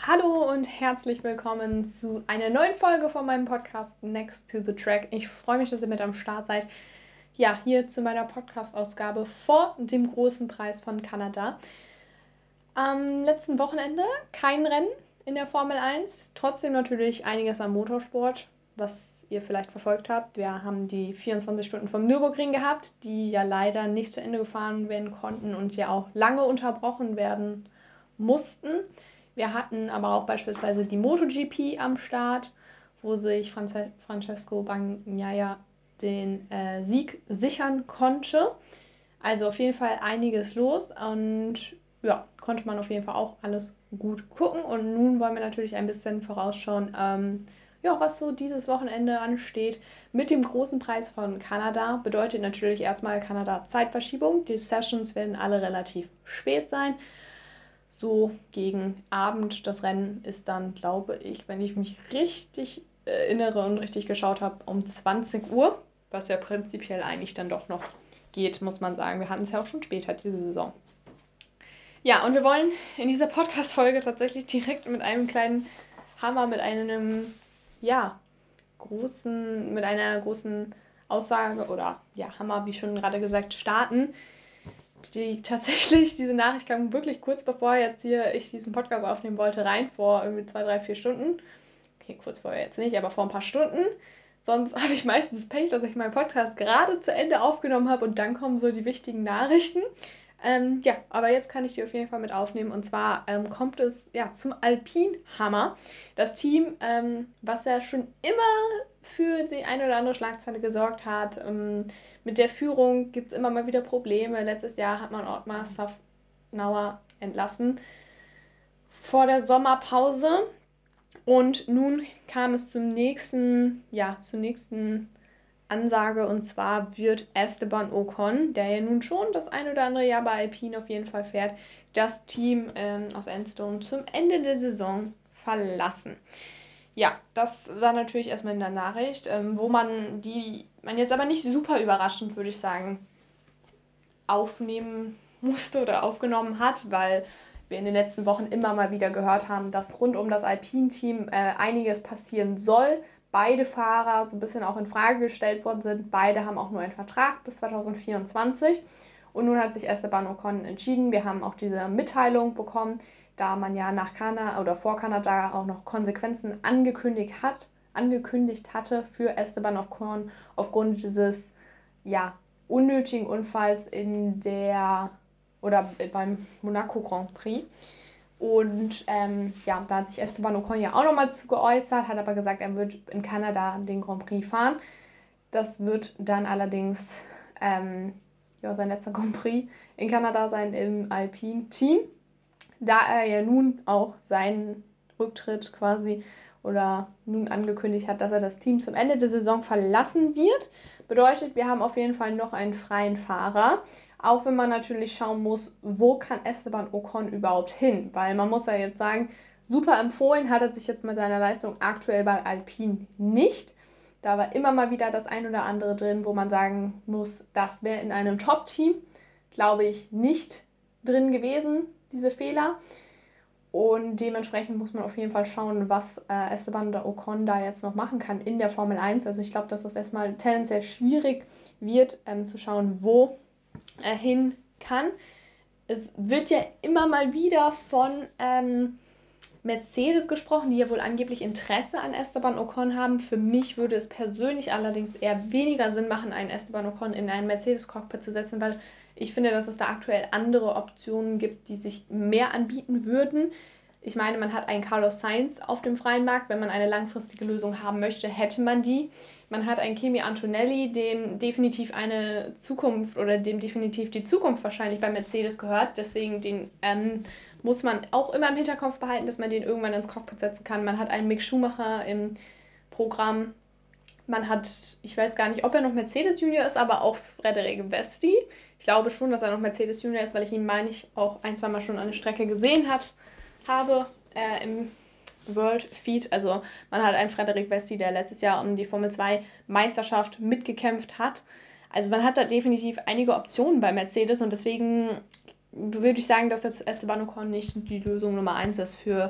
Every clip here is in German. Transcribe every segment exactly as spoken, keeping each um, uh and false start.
Hallo und herzlich willkommen zu einer neuen Folge von meinem Podcast Next to the Track. Ich freue mich, dass ihr mit am Start seid. Ja, hier zu meiner Podcast-Ausgabe vor dem großen Preis von Kanada. Am letzten Wochenende kein Rennen in der Formel eins, trotzdem natürlich einiges an Motorsport, was ihr vielleicht verfolgt habt. Wir haben die vierundzwanzig Stunden vom Nürburgring gehabt, die ja leider nicht zu Ende gefahren werden konnten und ja auch lange unterbrochen werden mussten. Wir hatten aber auch beispielsweise die MotoGP am Start, wo sich Franze- Francesco Bagnaia den äh, Sieg sichern konnte. Also auf jeden Fall einiges los und ja, konnte man auf jeden Fall auch alles gut gucken. Und nun wollen wir natürlich ein bisschen vorausschauen, ähm, ja, was so dieses Wochenende ansteht. Mit dem großen Preis von Kanada bedeutet natürlich erstmal Kanada Zeitverschiebung. Die Sessions werden alle relativ spät sein. So gegen Abend. Das Rennen ist dann, glaube ich, wenn ich mich richtig erinnere und richtig geschaut habe, um zwanzig Uhr, was ja prinzipiell eigentlich dann doch noch geht, muss man sagen. Wir hatten es ja auch schon später diese Saison. Ja, und wir wollen in dieser Podcast-Folge tatsächlich direkt mit einem kleinen Hammer, mit einem, ja, großen, mit einer großen Aussage oder, ja, Hammer, wie schon gerade gesagt, starten. Die tatsächlich, diese Nachricht kam wirklich kurz bevor jetzt hier ich diesen Podcast aufnehmen wollte, rein, vor irgendwie zwei, drei, vier Stunden. Okay, kurz vorher jetzt nicht, aber vor ein paar Stunden. Sonst habe ich meistens Pech, dass ich meinen Podcast gerade zu Ende aufgenommen habe und dann kommen so die wichtigen Nachrichten. Ähm, ja, aber jetzt kann ich die auf jeden Fall mit aufnehmen. Und zwar ähm, kommt es ja zum Alpine-Hammer. Das Team, ähm, was ja schon immer für die eine oder andere Schlagzeile gesorgt hat. Ähm, mit der Führung gibt es immer mal wieder Probleme. Letztes Jahr hat man Ottmar Szafnauer entlassen vor der Sommerpause. Und nun kam es zum nächsten, ja, zur nächsten Ansage, und zwar wird Esteban Ocon, der ja nun schon das ein oder andere Jahr bei Alpine auf jeden Fall fährt, das Team ähm, aus Enstone zum Ende der Saison verlassen. Ja, das war natürlich erstmal in der Nachricht, ähm, wo man die, man jetzt aber nicht super überraschend, würde ich sagen, aufnehmen musste oder aufgenommen hat, weil wir in den letzten Wochen immer mal wieder gehört haben, dass rund um das Alpine-Team äh, einiges passieren soll. Beide Fahrer so ein bisschen auch in Frage gestellt worden sind. Beide haben auch nur einen Vertrag bis zwanzig vierundzwanzig. Und nun hat sich Esteban Ocon entschieden. Wir haben auch diese Mitteilung bekommen, da man ja nach Kanada oder vor Kanada auch noch Konsequenzen angekündigt hat, angekündigt hatte für Esteban Ocon aufgrund dieses ja, unnötigen Unfalls in der oder beim Monaco Grand Prix. Und ähm, ja, da hat sich Esteban Ocon ja auch nochmal zu geäußert, hat aber gesagt, er wird in Kanada den Grand Prix fahren. Das wird dann allerdings ähm, ja, sein letzter Grand Prix in Kanada sein im Alpine-Team, da er ja nun auch seinen Rücktritt quasi oder nun angekündigt hat, dass er das Team zum Ende der Saison verlassen wird. Bedeutet, wir haben auf jeden Fall noch einen freien Fahrer, auch wenn man natürlich schauen muss, wo kann Esteban Ocon überhaupt hin, weil man muss ja jetzt sagen, super empfohlen hat er sich jetzt mit seiner Leistung aktuell bei Alpine nicht. Da war immer mal wieder das ein oder andere drin, wo man sagen muss, das wäre in einem Top-Team, glaube ich, nicht drin gewesen, diese Fehler. Und dementsprechend muss man auf jeden Fall schauen, was äh, Esteban Ocon da jetzt noch machen kann in der Formel eins. Also ich glaube, dass es erstmal tendenziell schwierig wird, ähm, zu schauen, wo er hin kann. Es wird ja immer mal wieder von ähm, Mercedes gesprochen, die ja wohl angeblich Interesse an Esteban Ocon haben. Für mich würde es persönlich allerdings eher weniger Sinn machen, einen Esteban Ocon in ein Mercedes-Cockpit zu setzen, weil ich finde, dass es da aktuell andere Optionen gibt, die sich mehr anbieten würden. Ich meine, man hat einen Carlos Sainz auf dem freien Markt. Wenn man eine langfristige Lösung haben möchte, hätte man die. Man hat einen Kimi Antonelli, dem definitiv eine Zukunft oder dem definitiv die Zukunft wahrscheinlich bei Mercedes gehört. Deswegen den ähm, muss man auch immer im Hinterkopf behalten, dass man den irgendwann ins Cockpit setzen kann. Man hat einen Mick Schumacher im Programm. Man hat, ich weiß gar nicht, ob er noch Mercedes Junior ist, aber auch Frederik Vesti. Ich glaube schon, dass er noch Mercedes Junior ist, weil ich ihn, meine ich, auch ein, zwei Mal schon an der Strecke gesehen hat, habe äh, im World Feed. Also man hat einen Frederik Vesti, der letztes Jahr um die Formel zwei Meisterschaft mitgekämpft hat. Also man hat da definitiv einige Optionen bei Mercedes und deswegen würde ich sagen, dass jetzt Esteban Ocon nicht die Lösung Nummer eins ist für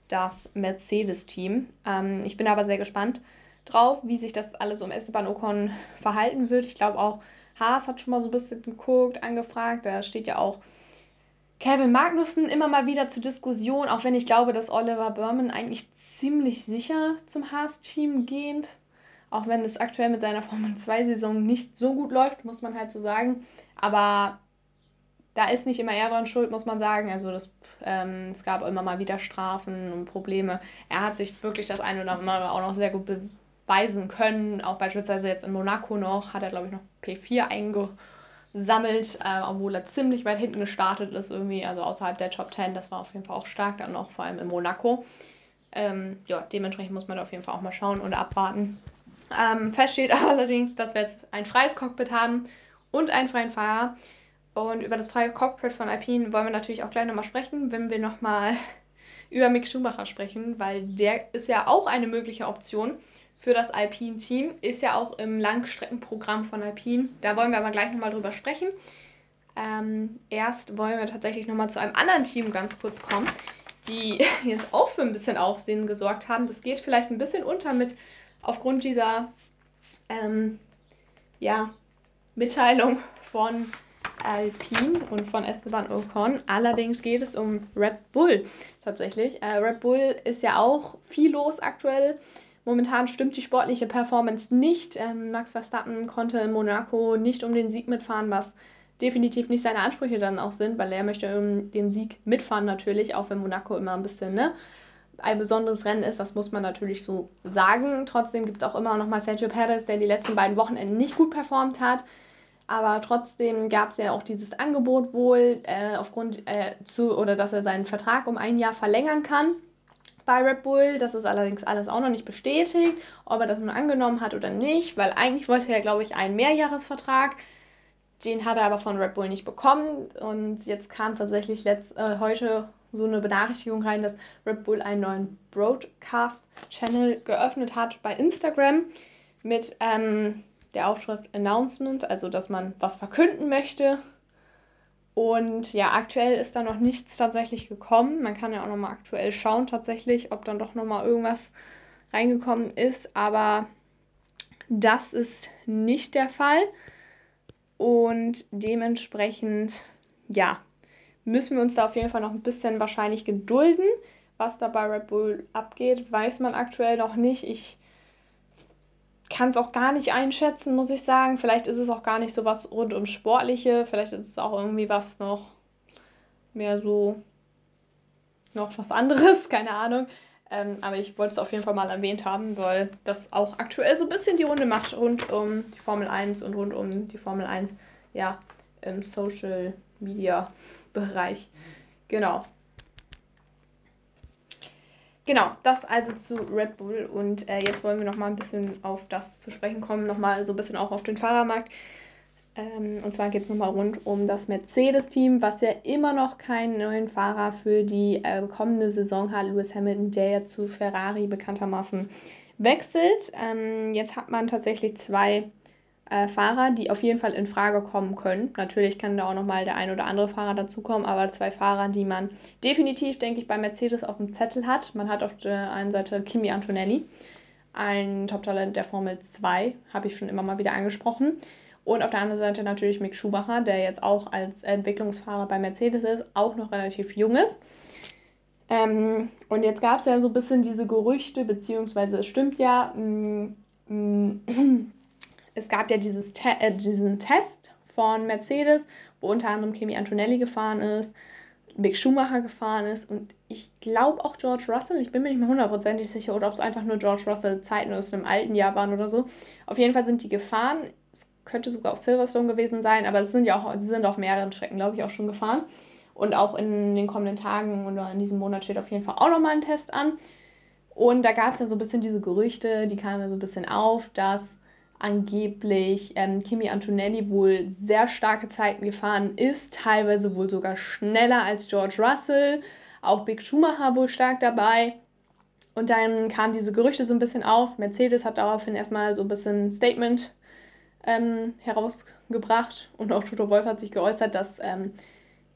das Mercedes-Team. Ähm, ich bin aber sehr gespannt drauf, wie sich das alles um Esteban Ocon verhalten wird. Ich glaube auch, Haas hat schon mal so ein bisschen geguckt, angefragt. Da steht ja auch Kevin Magnussen immer mal wieder zur Diskussion, auch wenn ich glaube, dass Oliver Baumann eigentlich ziemlich sicher zum Haas-Team geht. Auch wenn es aktuell mit seiner Formel zwei Saison nicht so gut läuft, muss man halt so sagen. Aber da ist nicht immer er dran schuld, muss man sagen. Also das, ähm, es gab immer mal wieder Strafen und Probleme. Er hat sich wirklich das eine oder andere Mal auch noch sehr gut beweisen können. Auch beispielsweise jetzt in Monaco noch, hat er, glaube ich, noch P vier eingesammelt, äh, obwohl er ziemlich weit hinten gestartet ist irgendwie, also außerhalb der Top zehn. Das war auf jeden Fall auch stark, dann noch vor allem in Monaco. Ähm, ja, dementsprechend muss man da auf jeden Fall auch mal schauen und abwarten. Ähm, fest steht allerdings, dass wir jetzt ein freies Cockpit haben und einen freien Fahrer. Und über das freie Cockpit von Alpine wollen wir natürlich auch gleich nochmal sprechen, wenn wir nochmal über Mick Schumacher sprechen, weil der ist ja auch eine mögliche Option für das Alpine-Team, ist ja auch im Langstreckenprogramm von Alpine. Da wollen wir aber gleich nochmal drüber sprechen. Ähm, erst wollen wir tatsächlich nochmal zu einem anderen Team ganz kurz kommen, die jetzt auch für ein bisschen Aufsehen gesorgt haben. Das geht vielleicht ein bisschen unter mit aufgrund dieser ähm, ja, Mitteilung von Alpine und von Esteban Ocon. Allerdings geht es um Red Bull tatsächlich. Äh, Red Bull ist ja auch viel los aktuell. Momentan stimmt die sportliche Performance nicht. Ähm, Max Verstappen konnte in Monaco nicht um den Sieg mitfahren, was definitiv nicht seine Ansprüche dann auch sind, weil er möchte um den Sieg mitfahren natürlich, auch wenn Monaco immer ein bisschen ne, ein besonderes Rennen ist, das muss man natürlich so sagen. Trotzdem gibt es auch immer noch mal Sergio Perez, der die letzten beiden Wochenenden nicht gut performt hat. Aber trotzdem gab es ja auch dieses Angebot wohl, äh, aufgrund äh, zu, oder dass er seinen Vertrag um ein Jahr verlängern kann bei Red Bull. Das ist allerdings alles auch noch nicht bestätigt, ob er das nun angenommen hat oder nicht, weil eigentlich wollte er, glaube ich, einen Mehrjahresvertrag. Den hat er aber von Red Bull nicht bekommen. Und jetzt kam tatsächlich letzt, äh, heute so eine Benachrichtigung rein, dass Red Bull einen neuen Broadcast-Channel geöffnet hat bei Instagram mit ähm, der Aufschrift Announcement, also dass man was verkünden möchte. Und ja, aktuell ist da noch nichts tatsächlich gekommen. Man kann ja auch nochmal aktuell schauen tatsächlich, ob dann doch nochmal irgendwas reingekommen ist. Aber das ist nicht der Fall. Und dementsprechend, ja, müssen wir uns da auf jeden Fall noch ein bisschen wahrscheinlich gedulden. Was da bei Red Bull abgeht, weiß man aktuell noch nicht. Ich kann es auch gar nicht einschätzen, muss ich sagen. Vielleicht ist es auch gar nicht so was rund ums Sportliche. Vielleicht ist es auch irgendwie was noch mehr so, noch was anderes, keine Ahnung. Ähm, aber ich wollte es auf jeden Fall mal erwähnt haben, weil das auch aktuell so ein bisschen die Runde macht rund um die Formel eins und rund um die Formel eins, ja, im Social Media Bereich. Genau. Genau, das also zu Red Bull und äh, jetzt wollen wir noch mal ein bisschen auf das zu sprechen kommen, noch mal so ein bisschen auch auf den Fahrermarkt. Ähm, und zwar geht es nochmal rund um das Mercedes-Team, was ja immer noch keinen neuen Fahrer für die äh, kommende Saison hat. Lewis Hamilton, der ja zu Ferrari bekanntermaßen wechselt. Ähm, jetzt hat man tatsächlich zwei äh, Fahrer, die auf jeden Fall in Frage kommen können. Natürlich kann da auch nochmal der ein oder andere Fahrer dazukommen, aber zwei Fahrer, die man definitiv, denke ich, bei Mercedes auf dem Zettel hat. Man hat auf der einen Seite Kimi Antonelli, ein Top-Talent der Formel zwei, habe ich schon immer mal wieder angesprochen. Und auf der anderen Seite natürlich Mick Schumacher, der jetzt auch als Entwicklungsfahrer bei Mercedes ist, auch noch relativ jung ist. Ähm, und jetzt gab es ja so ein bisschen diese Gerüchte, beziehungsweise es stimmt ja, mh, mh, es gab ja dieses Te- äh, diesen Test von Mercedes, wo unter anderem Kimi Antonelli gefahren ist, Mick Schumacher gefahren ist und ich glaube auch George Russell, ich bin mir nicht mehr hundertprozentig sicher, oder ob es einfach nur George Russell Zeiten aus einem alten Jahr waren oder so. Auf jeden Fall sind die gefahren. Es könnte sogar auch Silverstone gewesen sein, aber es sind ja auch, sie sind auf mehreren Strecken, glaube ich, auch schon gefahren. Und auch in den kommenden Tagen oder in diesem Monat steht auf jeden Fall auch nochmal ein Test an. Und da gab es ja so ein bisschen diese Gerüchte, die kamen ja so ein bisschen auf, dass angeblich ähm, Kimi Antonelli wohl sehr starke Zeiten gefahren ist, teilweise wohl sogar schneller als George Russell, auch Mick Schumacher wohl stark dabei. Und dann kamen diese Gerüchte so ein bisschen auf. Mercedes hat daraufhin erstmal so ein bisschen ein Statement ähm, herausgebracht und auch Toto Wolff hat sich geäußert, dass ähm,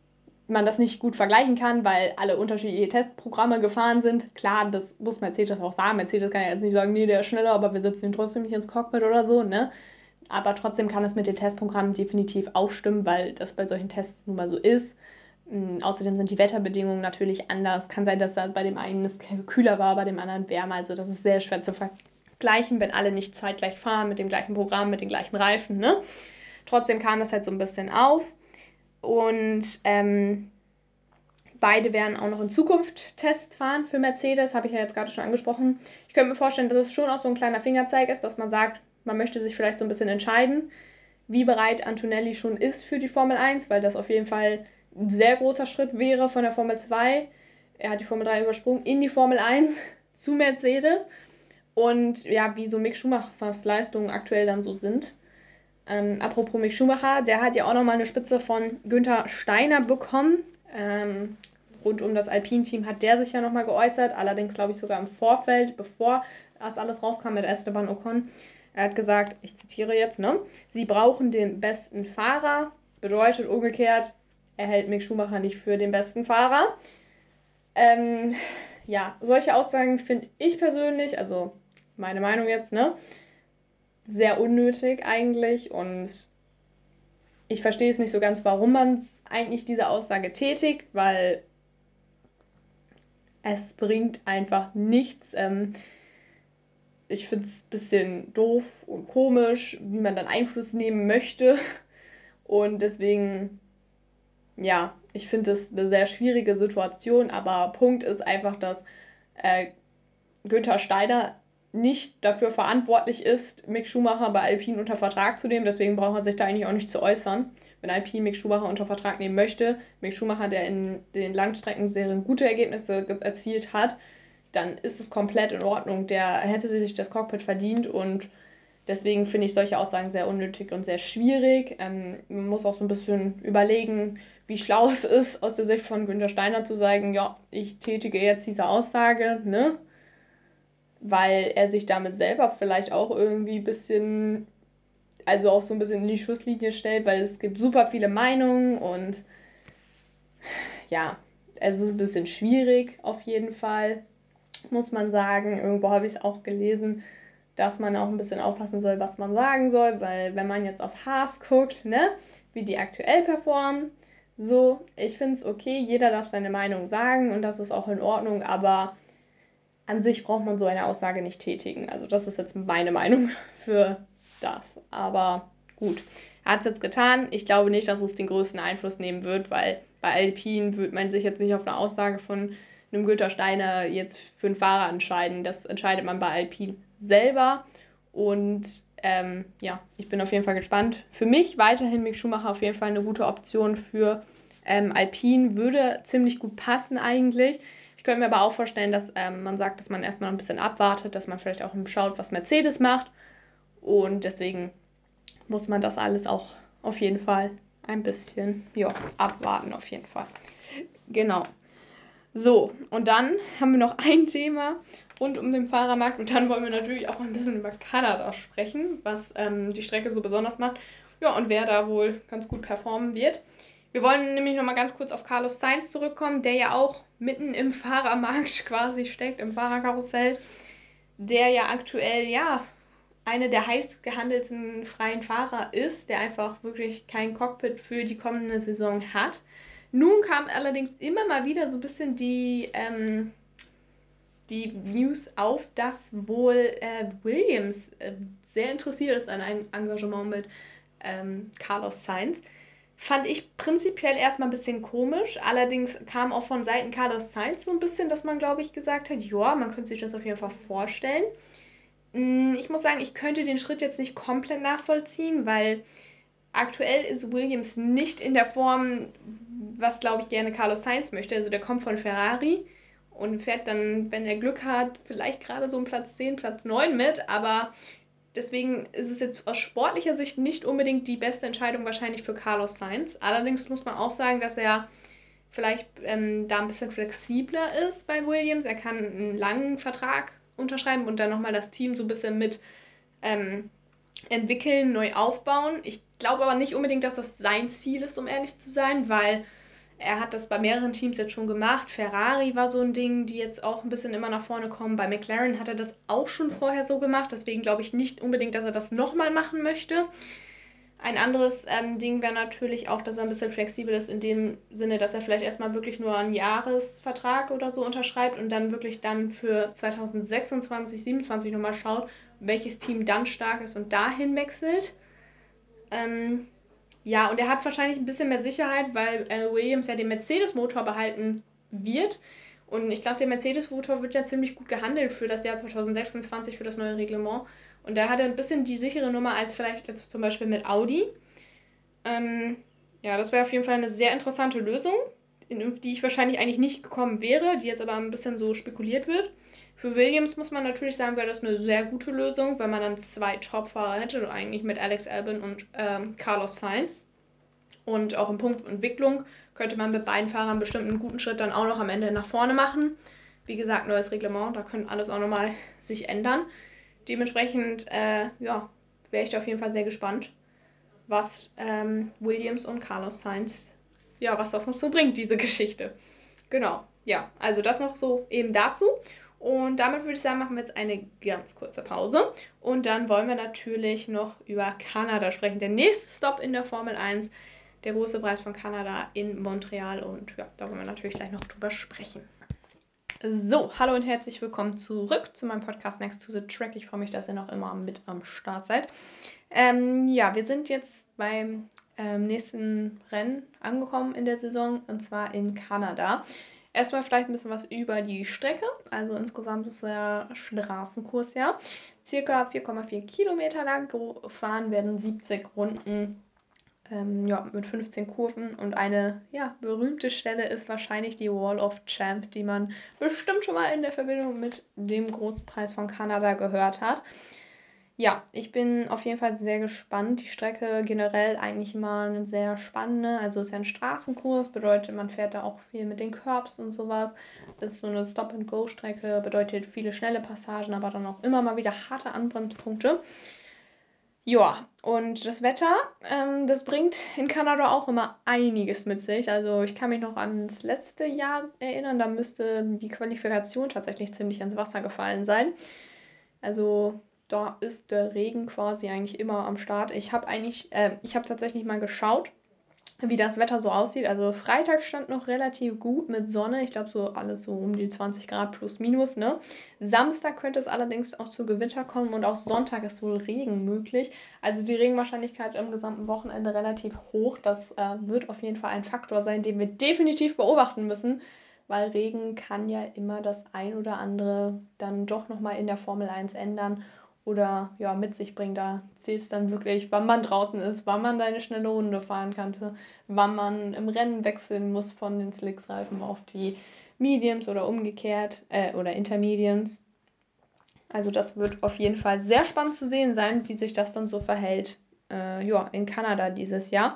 man das nicht gut vergleichen kann, weil alle unterschiedliche Testprogramme gefahren sind. Klar, das muss Mercedes auch sagen. Mercedes kann ja jetzt nicht sagen, nee, der ist schneller, aber wir setzen ihn trotzdem nicht ins Cockpit oder so, ne? Aber trotzdem kann es mit den Testprogrammen definitiv auch stimmen, weil das bei solchen Tests nun mal so ist. Ähm, außerdem sind die Wetterbedingungen natürlich anders. Kann sein, dass da bei dem einen es kühler war, bei dem anderen wärmer. Also das ist sehr schwer zu vergleichen, wenn alle nicht zeitgleich fahren mit dem gleichen Programm, mit den gleichen Reifen, ne? Trotzdem kam das halt so ein bisschen auf. Und ähm, beide werden auch noch in Zukunft Tests fahren für Mercedes, habe ich ja jetzt gerade schon angesprochen. Ich könnte mir vorstellen, dass es schon auch so ein kleiner Fingerzeig ist, dass man sagt, man möchte sich vielleicht so ein bisschen entscheiden, wie bereit Antonelli schon ist für die Formel eins, weil das auf jeden Fall ein sehr großer Schritt wäre von der Formel zwei. Er hat die Formel drei übersprungen in die Formel eins zu Mercedes. Und ja, wie so Mick Schumachers Leistungen aktuell dann so sind. Ähm, apropos Mick Schumacher, der hat ja auch nochmal eine Spitze von Günther Steiner bekommen. Ähm, rund um das Alpine-Team hat der sich ja nochmal geäußert, allerdings glaube ich sogar im Vorfeld, bevor das alles rauskam mit Esteban Ocon. Er hat gesagt, ich zitiere jetzt, ne, sie brauchen den besten Fahrer, bedeutet umgekehrt, er hält Mick Schumacher nicht für den besten Fahrer. Ähm, ja, solche Aussagen finde ich persönlich, also meine Meinung jetzt, ne, sehr unnötig eigentlich und ich verstehe es nicht so ganz, warum man eigentlich diese Aussage tätigt, weil es bringt einfach nichts. Ähm, ich finde es ein bisschen doof und komisch, wie man dann Einfluss nehmen möchte und deswegen, ja, ich finde es eine sehr schwierige Situation, aber Punkt ist einfach, dass äh, Günther Steiner nicht dafür verantwortlich ist, Mick Schumacher bei Alpine unter Vertrag zu nehmen. Deswegen braucht er sich da eigentlich auch nicht zu äußern. Wenn Alpine Mick Schumacher unter Vertrag nehmen möchte, Mick Schumacher, der in den Langstreckenserien gute Ergebnisse erzielt hat, dann ist es komplett in Ordnung. Der hätte sich das Cockpit verdient und deswegen finde ich solche Aussagen sehr unnötig und sehr schwierig. Ähm, man muss auch so ein bisschen überlegen, wie schlau es ist, aus der Sicht von Günther Steiner zu sagen, ja, ich tätige jetzt diese Aussage, ne? Weil er sich damit selber vielleicht auch irgendwie ein bisschen, also auch so ein bisschen in die Schusslinie stellt, weil es gibt super viele Meinungen und ja, es ist ein bisschen schwierig auf jeden Fall, muss man sagen. Irgendwo habe ich es auch gelesen, dass man auch ein bisschen aufpassen soll, was man sagen soll, weil wenn man jetzt auf Haas guckt, ne, wie die aktuell performen, so, ich finde es okay, jeder darf seine Meinung sagen und das ist auch in Ordnung, aber an sich braucht man so eine Aussage nicht tätigen. Also das ist jetzt meine Meinung für das. Aber gut, er hat es jetzt getan. Ich glaube nicht, dass es den größten Einfluss nehmen wird, weil bei Alpine wird man sich jetzt nicht auf eine Aussage von einem Günther Steiner jetzt für einen Fahrer entscheiden. Das entscheidet man bei Alpine selber. Und ähm, ja, ich bin auf jeden Fall gespannt. Für mich weiterhin Mick Schumacher auf jeden Fall eine gute Option für ähm, Alpine. Würde ziemlich gut passen eigentlich. Ich könnte mir aber auch vorstellen, dass ähm, man sagt, dass man erstmal ein bisschen abwartet, dass man vielleicht auch schaut, was Mercedes macht. Und deswegen muss man das alles auch auf jeden Fall ein bisschen ja, abwarten, auf jeden Fall. Genau. So, und dann haben wir noch ein Thema rund um den Fahrermarkt. Und dann wollen wir natürlich auch ein bisschen über Kanada sprechen, was ähm, die Strecke so besonders macht. Ja, und wer da wohl ganz gut performen wird. Wir wollen nämlich nochmal ganz kurz auf Carlos Sainz zurückkommen, der ja auch mitten im Fahrermarkt quasi steckt, im Fahrerkarussell, der ja aktuell, ja, eine der heiß gehandelten freien Fahrer ist, der einfach wirklich kein Cockpit für die kommende Saison hat. Nun kam allerdings immer mal wieder so ein bisschen die, ähm, die News auf, dass wohl äh, Williams äh, sehr interessiert ist an einem Engagement mit ähm, Carlos Sainz. Fand ich prinzipiell erstmal ein bisschen komisch. Allerdings kam auch von Seiten Carlos Sainz so ein bisschen, dass man, glaube ich, gesagt hat, ja, man könnte sich das auf jeden Fall vorstellen. Ich muss sagen, ich könnte den Schritt jetzt nicht komplett nachvollziehen, weil aktuell ist Williams nicht in der Form, was, glaube ich, gerne Carlos Sainz möchte. Also der kommt von Ferrari und fährt dann, wenn er Glück hat, vielleicht gerade so um Platz zehn, Platz neun mit, aber deswegen ist es jetzt aus sportlicher Sicht nicht unbedingt die beste Entscheidung wahrscheinlich für Carlos Sainz. Allerdings muss man auch sagen, dass er vielleicht ähm, da ein bisschen flexibler ist bei Williams. Er kann einen langen Vertrag unterschreiben und dann nochmal das Team so ein bisschen mit ähm, entwickeln, neu aufbauen. Ich glaube aber nicht unbedingt, dass das sein Ziel ist, um ehrlich zu sein, weil Er hat das bei mehreren Teams jetzt schon gemacht. Ferrari war so ein Ding, die jetzt auch ein bisschen immer nach vorne kommen. Bei McLaren hat er das auch schon vorher so gemacht. Deswegen glaube ich nicht unbedingt, dass er das nochmal machen möchte. Ein anderes ähm, Ding wäre natürlich auch, dass er ein bisschen flexibel ist in dem Sinne, dass er vielleicht erstmal wirklich nur einen Jahresvertrag oder so unterschreibt und dann wirklich dann für zwanzig sechsundzwanzig, siebenundzwanzig nochmal schaut, welches Team dann stark ist und dahin wechselt. Ähm, ja, und er hat wahrscheinlich ein bisschen mehr Sicherheit, weil äh, Williams ja den Mercedes-Motor behalten wird. Und ich glaube, der Mercedes-Motor wird ja ziemlich gut gehandelt für das Jahr zwanzig sechsundzwanzig, für das neue Reglement. Und da hat er ein bisschen die sichere Nummer als vielleicht jetzt zum Beispiel mit Audi. Ähm, ja, das wäre auf jeden Fall eine sehr interessante Lösung, in die ich wahrscheinlich eigentlich nicht gekommen wäre, die jetzt aber ein bisschen so spekuliert wird. Für Williams muss man natürlich sagen, wäre das eine sehr gute Lösung, wenn man dann zwei Top-Fahrer hätte, eigentlich mit Alex Albon und ähm, Carlos Sainz. Und auch in Punkt Entwicklung könnte man mit beiden Fahrern bestimmt einen guten Schritt dann auch noch am Ende nach vorne machen. Wie gesagt, neues Reglement, da könnte alles auch nochmal sich ändern. Dementsprechend, äh, ja, wäre ich da auf jeden Fall sehr gespannt, was ähm, Williams und Carlos Sainz, ja, was das noch so bringt, diese Geschichte. Genau, ja, also das noch so eben dazu. Und damit würde ich sagen, machen wir jetzt eine ganz kurze Pause. Und dann wollen wir natürlich noch über Kanada sprechen. Der nächste Stop in der Formel eins, der große Preis von Kanada in Montreal. Und ja, da wollen wir natürlich gleich noch drüber sprechen. So, hallo und herzlich willkommen zurück zu meinem Podcast Next to the Track. Ich freue mich, dass ihr noch immer mit am Start seid. Ähm, ja, wir sind jetzt beim ähm, nächsten Rennen angekommen in der Saison, und zwar in Kanada. Erstmal vielleicht ein bisschen was über die Strecke. Also insgesamt ist der Straßenkurs ja circa vier Komma vier Kilometer lang. Gefahren werden siebzig Runden. Ähm, ja, mit fünfzehn Kurven, und eine ja, berühmte Stelle ist wahrscheinlich die Wall of Champs, die man bestimmt schon mal in der Verbindung mit dem Großpreis von Kanada gehört hat. Ja, ich bin auf jeden Fall sehr gespannt. Die Strecke generell eigentlich immer eine sehr spannende, also ist ja ein Straßenkurs, bedeutet, man fährt da auch viel mit den Curbs und sowas. Ist so eine Stop-and-Go-Strecke, bedeutet viele schnelle Passagen, aber dann auch immer mal wieder harte Anbremspunkte. Ja, und das Wetter, ähm, das bringt in Kanada auch immer einiges mit sich. Also ich kann mich noch ans letzte Jahr erinnern, da müsste die Qualifikation tatsächlich ziemlich ins Wasser gefallen sein. Also da ist der Regen quasi eigentlich immer am Start. Ich habe eigentlich, äh, ich habe tatsächlich mal geschaut, wie das Wetter so aussieht. Also Freitag stand noch relativ gut mit Sonne. Ich glaube so alles so um die zwanzig Grad plus minus, ne? Samstag könnte es allerdings auch zu Gewitter kommen, und auch Sonntag ist wohl Regen möglich. Also die Regenwahrscheinlichkeit im gesamten Wochenende relativ hoch. Das äh, wird auf jeden Fall ein Faktor sein, den wir definitiv beobachten müssen, weil Regen kann ja immer das ein oder andere dann doch nochmal in der Formel eins ändern oder ja, mit sich bringen. Da zählt es dann wirklich, wann man draußen ist, wann man eine schnelle Runde fahren kann, wann man im Rennen wechseln muss von den Slicks-Reifen auf die Mediums oder umgekehrt äh, oder Intermediums. Also das wird auf jeden Fall sehr spannend zu sehen sein, wie sich das dann so verhält äh, ja, in Kanada dieses Jahr.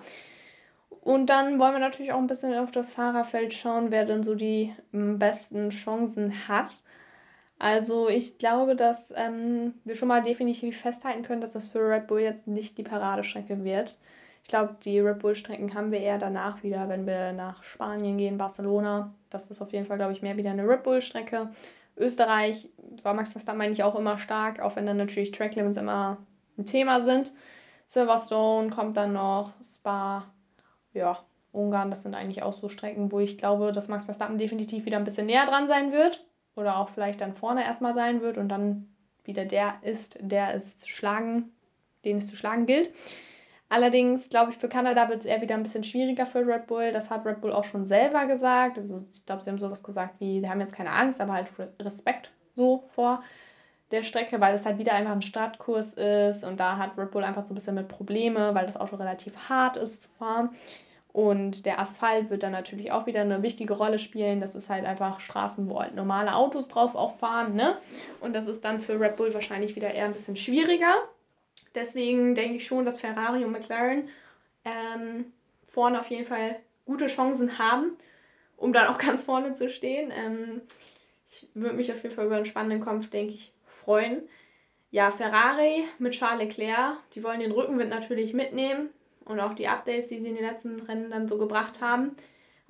Und dann wollen wir natürlich auch ein bisschen auf das Fahrerfeld schauen, wer denn so die m, besten Chancen hat. Also ich glaube, dass ähm, wir schon mal definitiv festhalten können, dass das für Red Bull jetzt nicht die Paradestrecke wird. Ich glaube, die Red Bull-Strecken haben wir eher danach wieder, wenn wir nach Spanien gehen, Barcelona. Das ist auf jeden Fall, glaube ich, mehr wieder eine Red Bull-Strecke. Österreich war Max Verstappen eigentlich auch immer stark, auch wenn dann natürlich Track Limits immer ein Thema sind. Silverstone kommt dann noch, Spa, ja, Ungarn, das sind eigentlich auch so Strecken, wo ich glaube, dass Max Verstappen definitiv wieder ein bisschen näher dran sein wird. Oder auch vielleicht dann vorne erstmal sein wird und dann wieder der ist, der es zu schlagen, den es zu schlagen gilt. Allerdings glaube ich, für Kanada wird es eher wieder ein bisschen schwieriger für Red Bull. Das hat Red Bull auch schon selber gesagt. Also ich glaube, sie haben sowas gesagt wie, sie haben jetzt keine Angst, aber halt Respekt so vor der Strecke, weil es halt wieder einfach ein Startkurs ist, und da hat Red Bull einfach so ein bisschen mit Probleme, weil das Auto relativ hart ist zu fahren. Und der Asphalt wird dann natürlich auch wieder eine wichtige Rolle spielen. Das ist halt einfach Straßen, wo halt normale Autos drauf auch fahren, ne? Und das ist dann für Red Bull wahrscheinlich wieder eher ein bisschen schwieriger. Deswegen denke ich schon, dass Ferrari und McLaren ähm, vorne auf jeden Fall gute Chancen haben, um dann auch ganz vorne zu stehen. Ähm, ich würde mich auf jeden Fall über einen spannenden Kampf, denke ich, freuen. Ja, Ferrari mit Charles Leclerc, die wollen den Rückenwind natürlich mitnehmen. Und auch die Updates, die sie in den letzten Rennen dann so gebracht haben.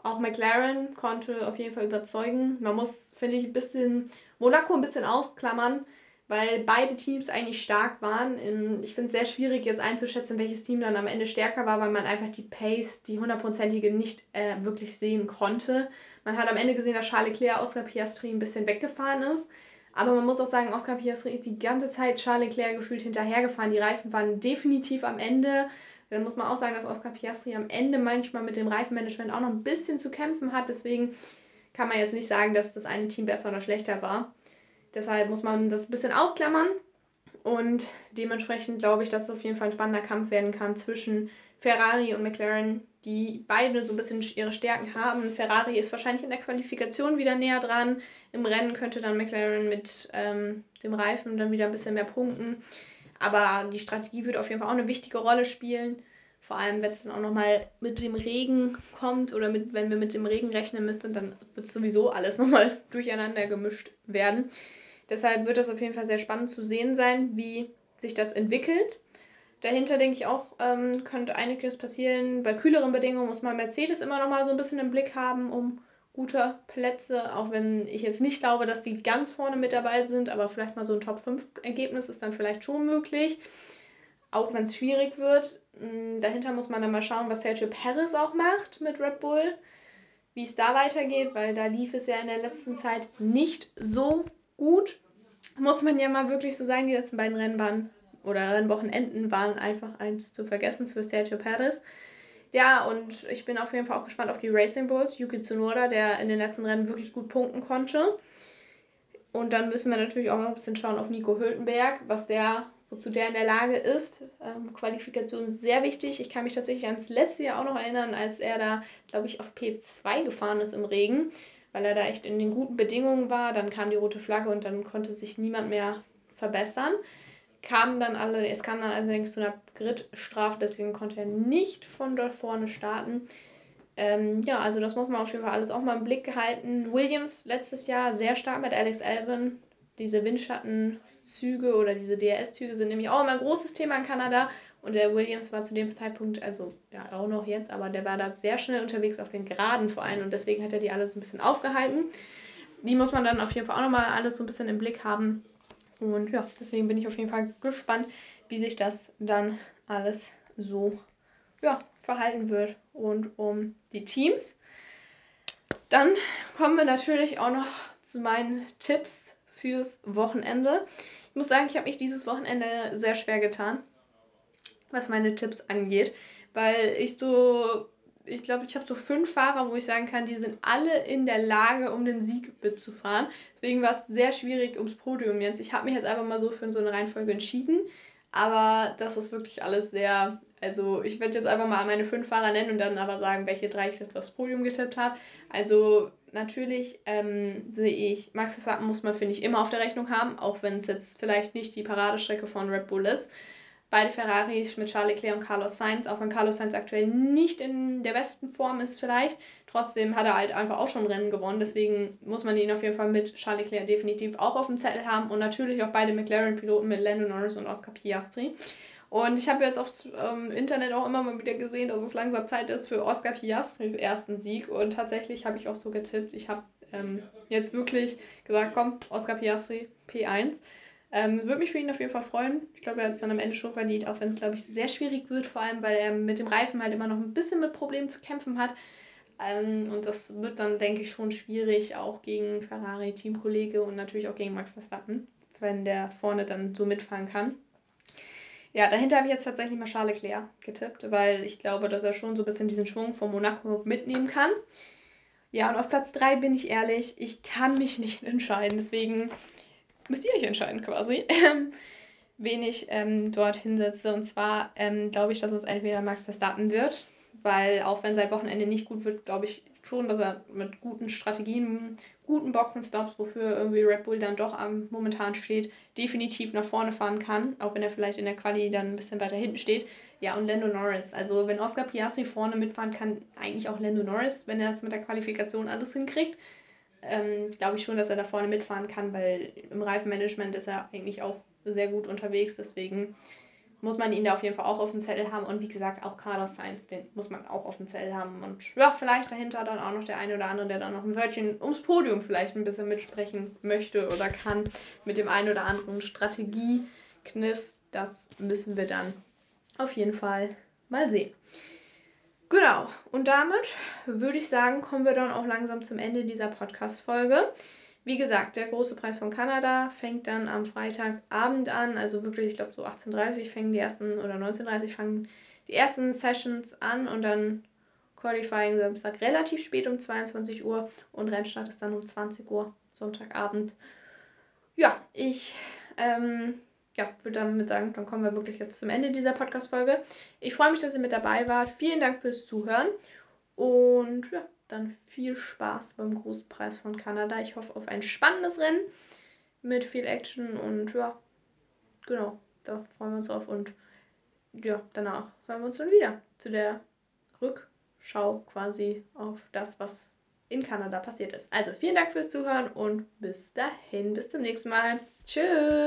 Auch McLaren konnte auf jeden Fall überzeugen. Man muss, finde ich, ein bisschen Monaco ein bisschen ausklammern, weil beide Teams eigentlich stark waren. Ich finde es sehr schwierig jetzt einzuschätzen, welches Team dann am Ende stärker war, weil man einfach die Pace, die hundertprozentige, nicht äh, wirklich sehen konnte. Man hat am Ende gesehen, dass Charles Leclerc Oscar Piastri ein bisschen weggefahren ist. Aber man muss auch sagen, Oscar Piastri ist die ganze Zeit Charles Leclerc gefühlt hinterhergefahren. Die Reifen waren definitiv am Ende. Dann muss man auch sagen, dass Oscar Piastri am Ende manchmal mit dem Reifenmanagement auch noch ein bisschen zu kämpfen hat. Deswegen kann man jetzt nicht sagen, dass das eine Team besser oder schlechter war. Deshalb muss man das ein bisschen ausklammern. Und dementsprechend glaube ich, dass es auf jeden Fall ein spannender Kampf werden kann zwischen Ferrari und McLaren, die beide so ein bisschen ihre Stärken haben. Ferrari ist wahrscheinlich in der Qualifikation wieder näher dran. Im Rennen könnte dann McLaren mit ähm, dem Reifen dann wieder ein bisschen mehr punkten. Aber die Strategie wird auf jeden Fall auch eine wichtige Rolle spielen. Vor allem, wenn es dann auch nochmal mit dem Regen kommt oder mit, wenn wir mit dem Regen rechnen müssen, dann wird sowieso alles nochmal durcheinander gemischt werden. Deshalb wird das auf jeden Fall sehr spannend zu sehen sein, wie sich das entwickelt. Dahinter denke ich auch, ähm, könnte einiges passieren. Bei kühleren Bedingungen muss man Mercedes immer noch mal so ein bisschen im Blick haben, um gute Plätze, auch wenn ich jetzt nicht glaube, dass die ganz vorne mit dabei sind, aber vielleicht mal so ein Top fünf Ergebnis ist dann vielleicht schon möglich, auch wenn es schwierig wird. Dahinter muss man dann mal schauen, was Sergio Perez auch macht mit Red Bull, wie es da weitergeht, weil da lief es ja in der letzten Zeit nicht so gut. Muss man ja mal wirklich so sagen, die letzten beiden Rennen waren oder Rennwochenenden waren einfach eins zu vergessen für Sergio Perez. Ja, und ich bin auf jeden Fall auch gespannt auf die Racing Bulls. Yuki Tsunoda, der in den letzten Rennen wirklich gut punkten konnte. Und dann müssen wir natürlich auch noch ein bisschen schauen auf Nico Hülkenberg, was der, wozu der in der Lage ist. Ähm, Qualifikation ist sehr wichtig. Ich kann mich tatsächlich ans letzte Jahr auch noch erinnern, als er da, glaube ich, auf P zwei gefahren ist im Regen, weil er da echt in den guten Bedingungen war. Dann kam die rote Flagge und dann konnte sich niemand mehr verbessern. Kamen dann alle, es kam dann allerdings zu einer Gridstrafe, deswegen konnte er nicht von dort vorne starten. Ähm, ja, also das muss man auf jeden Fall alles auch mal im Blick halten. Williams letztes Jahr sehr stark mit Alex Albon. Diese Windschattenzüge oder diese D R S-Züge sind nämlich auch immer ein großes Thema in Kanada. Und der Williams war zu dem Zeitpunkt, also ja auch noch jetzt, aber der war da sehr schnell unterwegs auf den Geraden vor allem und deswegen hat er die alle so ein bisschen aufgehalten. Die muss man dann auf jeden Fall auch nochmal alles so ein bisschen im Blick haben. Und ja, deswegen bin ich auf jeden Fall gespannt, wie sich das dann alles so ja, verhalten wird und um die Teams. Dann kommen wir natürlich auch noch zu meinen Tipps fürs Wochenende. Ich muss sagen, ich habe mich dieses Wochenende sehr schwer getan, was meine Tipps angeht, weil ich so, ich glaube, ich habe so fünf Fahrer, wo ich sagen kann, die sind alle in der Lage, um den Sieg mitzufahren. Deswegen war es sehr schwierig ums Podium jetzt. Ich habe mich jetzt einfach mal so für so eine Reihenfolge entschieden, aber das ist wirklich alles sehr, also ich werde jetzt einfach mal meine fünf Fahrer nennen und dann aber sagen, welche drei ich jetzt aufs Podium getippt habe. Also natürlich ähm, sehe ich, Max Verstappen muss man, finde ich, immer auf der Rechnung haben, auch wenn es jetzt vielleicht nicht die Paradestrecke von Red Bull ist. Beide Ferraris mit Charles Leclerc und Carlos Sainz, auch wenn Carlos Sainz aktuell nicht in der besten Form ist vielleicht. Trotzdem hat er halt einfach auch schon Rennen gewonnen, deswegen muss man ihn auf jeden Fall mit Charles Leclerc definitiv auch auf dem Zettel haben und natürlich auch beide McLaren-Piloten mit Lando Norris und Oscar Piastri. Und ich habe jetzt auf ähm, Internet auch immer mal wieder gesehen, dass es langsam Zeit ist für Oscar Piastris ersten Sieg und tatsächlich habe ich auch so getippt. Ich habe ähm, jetzt wirklich gesagt, komm, Oscar Piastri, P eins. Ähm, würde mich für ihn auf jeden Fall freuen. Ich glaube, er hat es dann am Ende schon verdient, auch wenn es, glaube ich, sehr schwierig wird, vor allem, weil er mit dem Reifen halt immer noch ein bisschen mit Problemen zu kämpfen hat. Ähm, und das wird dann, denke ich, schon schwierig, auch gegen Ferrari, Teamkollege und natürlich auch gegen Max Verstappen, wenn der vorne dann so mitfahren kann. Ja, dahinter habe ich jetzt tatsächlich mal Charles Leclerc getippt, weil ich glaube, dass er schon so ein bisschen diesen Schwung von Monaco mitnehmen kann. Ja, und auf Platz drei bin ich ehrlich, ich kann mich nicht entscheiden, deswegen müsst ihr euch entscheiden quasi, wen ich ähm, dort hinsetze. Und zwar ähm, glaube ich, dass es entweder Max Verstappen wird, weil auch wenn sein Wochenende nicht gut wird, glaube ich schon, dass er mit guten Strategien, guten Boxenstops, wofür irgendwie Red Bull dann doch am momentan steht, definitiv nach vorne fahren kann, auch wenn er vielleicht in der Quali dann ein bisschen weiter hinten steht. Ja, und Lando Norris. Also wenn Oscar Piastri vorne mitfahren kann, eigentlich auch Lando Norris, wenn er das mit der Qualifikation alles hinkriegt. Ähm, glaube ich schon, dass er da vorne mitfahren kann, weil im Reifenmanagement ist er eigentlich auch sehr gut unterwegs. Deswegen muss man ihn da auf jeden Fall auch auf dem Zettel haben. Und wie gesagt, auch Carlos Sainz, den muss man auch auf dem Zettel haben. Und ja, vielleicht dahinter dann auch noch der eine oder andere, der dann noch ein Wörtchen ums Podium vielleicht ein bisschen mitsprechen möchte oder kann mit dem einen oder anderen Strategiekniff. Das müssen wir dann auf jeden Fall mal sehen. Genau, und damit würde ich sagen, kommen wir dann auch langsam zum Ende dieser Podcast-Folge. Wie gesagt, der große Preis von Kanada fängt dann am Freitagabend an, also wirklich, ich glaube so achtzehn Uhr dreißig fängen die ersten, oder neunzehn Uhr dreißig fangen die ersten Sessions an und dann Qualifying Samstag relativ spät um zweiundzwanzig Uhr und Rennstart ist dann um zwanzig Uhr, Sonntagabend. Ja, ich ähm, ja, würde damit sagen, dann kommen wir wirklich jetzt zum Ende dieser Podcast-Folge. Ich freue mich, dass ihr mit dabei wart. Vielen Dank fürs Zuhören und ja, dann viel Spaß beim Großpreis von Kanada. Ich hoffe auf ein spannendes Rennen mit viel Action und ja, genau, da freuen wir uns drauf und ja, danach hören wir uns dann wieder zu der Rückschau quasi auf das, was in Kanada passiert ist. Also vielen Dank fürs Zuhören und bis dahin, bis zum nächsten Mal. Tschüss!